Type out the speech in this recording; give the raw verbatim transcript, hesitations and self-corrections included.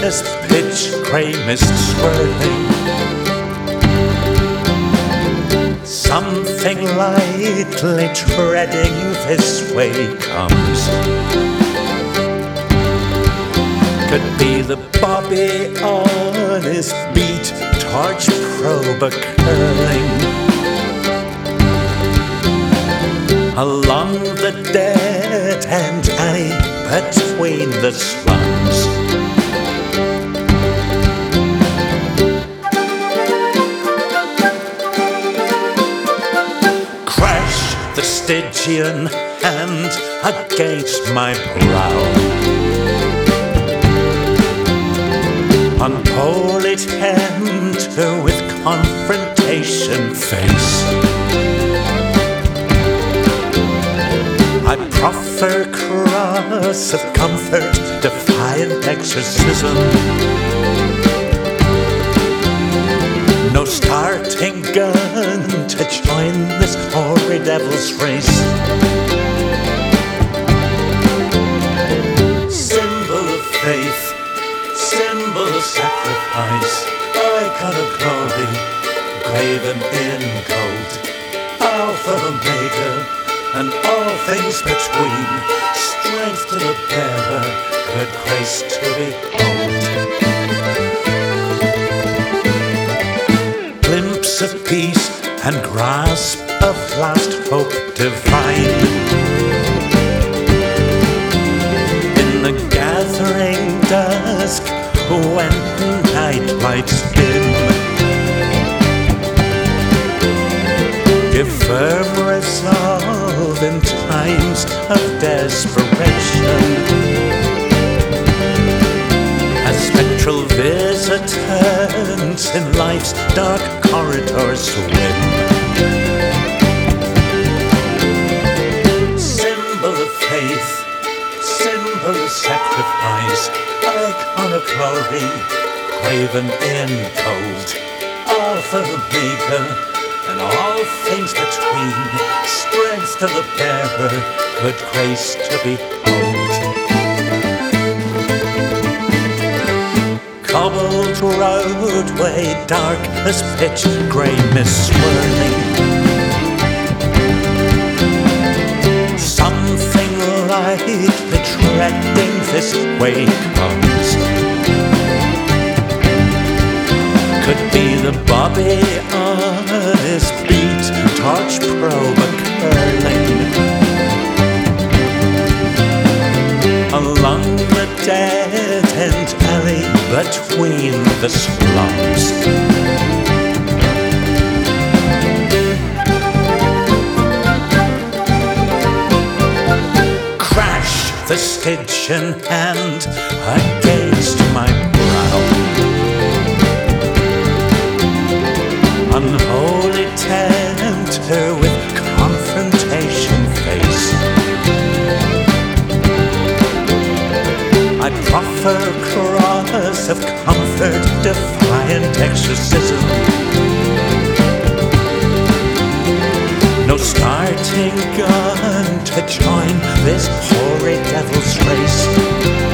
as pitch, grey mist swirling. Something lightly treading this way comes. Could be the bobby on his beat, torch probe a curling. Along the dead end alley between the slums. Crash the Stygian hand against my brow. Unholy tender with confrontation face. I proffer cross of comfort, defiant exorcism. No starting gun to join this hoary devil's race. Symbol of faith, symbol of sacrifice, icon of glory, graven in gold, Alpha Omega, and all things between, strength to the bearer, good grace to behold. Glimpse of peace and grasp of last hope divine. In the gathering dusk, when night lights dim, give firm resolve in times of desperation. As spectral visitants in life's dark corridors swim. Symbol of faith, symbol of sacrifice, icon of glory, graven in gold, Alpha Omega, and all things between, strength to the bearer, good grace to behold. Cobbled roadway, dark as pitch, grey mist swirling. Something lightly treading this way comes. Could be the bobby on his beat, torch probe a curling. Along the dead end alley between the slums. Crash the Stygian hand against my brow. Unholy tender with confrontation face. I proffer cross of comfort, defiant exorcism. No starting gun to join this hoary devil's race.